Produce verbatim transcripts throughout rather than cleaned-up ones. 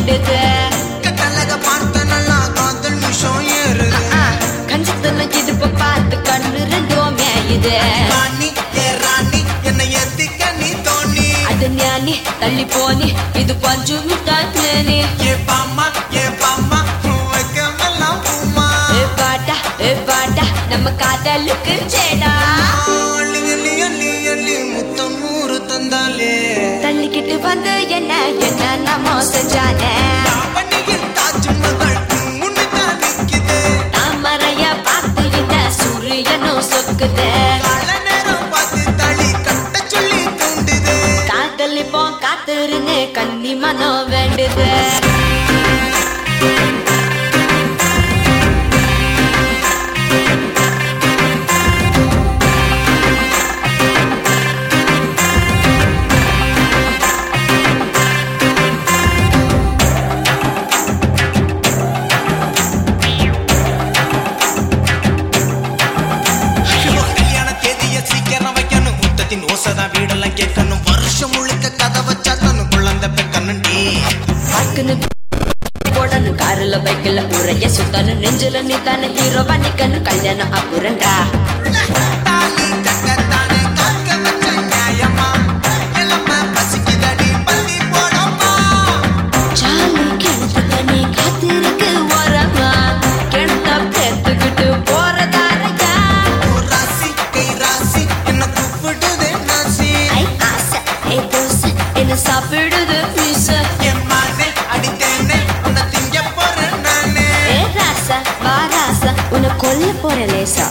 வேண்டுது கட்டழக பார்த்த நல்லா காதல் விஷம் ஏறுது கஞ்சத்துல இடுப்ப பார்த்து கண்ணு ரெண்டும் மேயுது ராணி ஏ ராணி என்னை ஏத்திக்க நீ தோணி அது ஞானி தள்ளி போனி இது பஞ்சு மிட்டாய் ஏ பாமா ஏ பாமா வைக்கமெல்லாம் பூமா ஏ பாட்டா ஏ பாட்டா நம்ம காதலுக்கு சேடா முத்தம் நூறு தந்தாலே தள்ளிக்கிட்டு வந்து என்ன என்ன நம்ம செஞ்சானே தாஜ்மஹால் முன்னுதான் நிக்குது தாமரைய பார்த்து இந்த சூரியனும் சொக்குது பல நேரம் பார்த்து தளி கட்ட சொல்லி தூண்டுது காதலிப்போ காத்திருன்னு கன்னி மனம் வேண்டுது ஓசதான் வீடெல்லாம் கேட்கணும் வருஷம் முழுக்க கதை வச்சா தன்னு குழந்தை பெக்கணுண்டி பார்க்கணும் போடணும் காருல பைக்கில் உரைய சுத்தணும் நெஞ்சில நீ தானே ஹீரோ பண்ணிக்கணும் கல்யாணம் அப்புறண்டா சாப்பிடுது பீச எம்மானே அடித்தேனே உன்னை திங்க போறேன் நானே ஏ ராசா வா ராசா உன்னை கொல்ல போற லேசா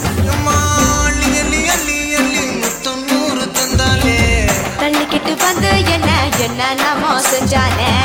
முத்தம் நூறு தந்தாலே தள்ளிக்கிட்டு வந்து என்ன என்ன நாம செஞ்சானே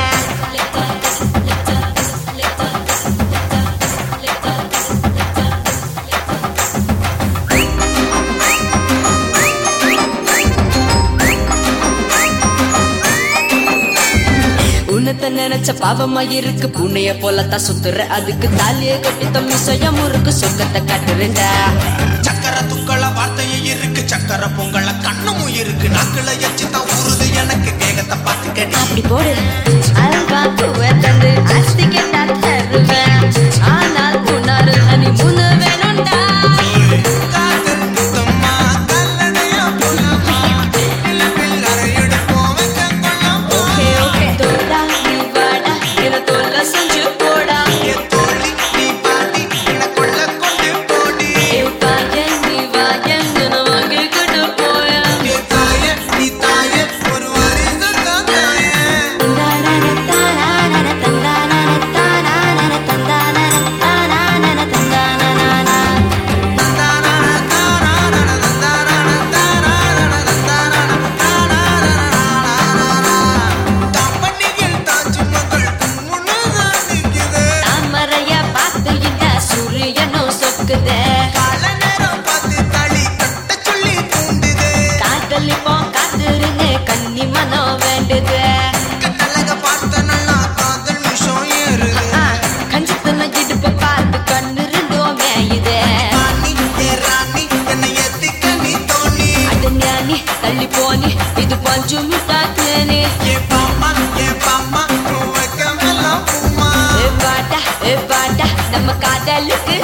உன்னத்தை நினைச்ச பாவமா இருக்கு புண்ணைய போலத்தான் சுத்துற அதுக்கு தாலிய கட்டி தம்மி சொய முறுக்கு சொக்கத்தை காட்டுறேன்டா சக்கர துக்கள வார்த்தையே இருக்கு சக்கர பொங்கல கண்ணமும் இருக்கு நாக்குல எச்சுதான் ஊறுது எனக்கு வேகத்தை பார்த்துக்கடி அப்படி போடு அல்வா பூவை தந்து அஸ்தி கேட்டா தருவேன் ஆனால் புனாரு அனி முன்னு வேணும்டா காதல் முத்தம்மா கல்லணையா போலாமா இல்ல பிள்ளரை எடுப்போம் வைக்க கொள்ளாம் ஓகே ஓகே தோடா நீ வாடா என்ன தொல்ல செஞ்சு போடா ஏ தோழி நீ பாடி என்ன கொள்ள கொண்டு போடி ஏ பாயன் நீ வாயன் என்ன வாங்கி கொண்டு போயா நீ தாயே நீ தாயே ஒரு வரிசை தாயே தந்தானன தானானன தந்தானன தானானன தந்தானன தானானன தந்தானன தாமரைய பார்த்து இந்த சூரியனும் சொக்குது காதலிப்போ காத்திருன்னு கன்னி மனம் வேண்டுது கஞ்சத்துல இடுப்பு பார்த்து கண்ணு ரெண்டும் மேயுது அது ஞானி தள்ளி போனி இது பஞ்சு மிட்டாய் ஏ பாட்டா ஏ பாட்டா நம்ம காதலுக்கு